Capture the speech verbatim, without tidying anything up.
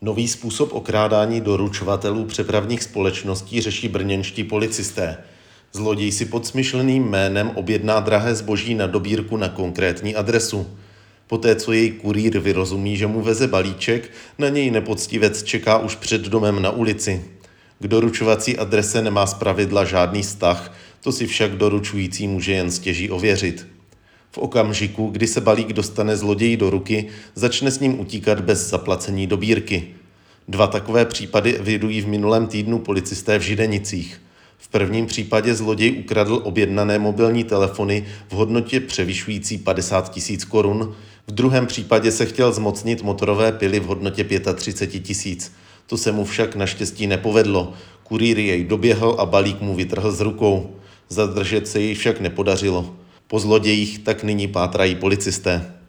Nový způsob okrádání doručovatelů přepravních společností řeší brněnští policisté. Zloděj si pod smyšleným jménem objedná drahé zboží na dobírku na konkrétní adresu. Poté, co jej kurýr vyrozumí, že mu veze balíček, na něj nepoctivec čeká už před domem na ulici. K doručovací adrese nemá zpravidla žádný vztah, to si však doručující může jen stěží ověřit. V okamžiku, kdy se balík dostane zloději do ruky, začne s ním utíkat bez zaplacení dobírky. Dva takové případy evidují v minulém týdnu policisté v Židenicích. V prvním případě zloděj ukradl objednané mobilní telefony v hodnotě převyšující padesát tisíc korun, v druhém případě se chtěl zmocnit motorové pily v hodnotě třicet pět tisíc. To se mu však naštěstí nepovedlo. Kurýr jej doběhl a balík mu vytrhl z rukou. Zadržet se jej však nepodařilo. Po zlodějích tak nyní pátrají policisté.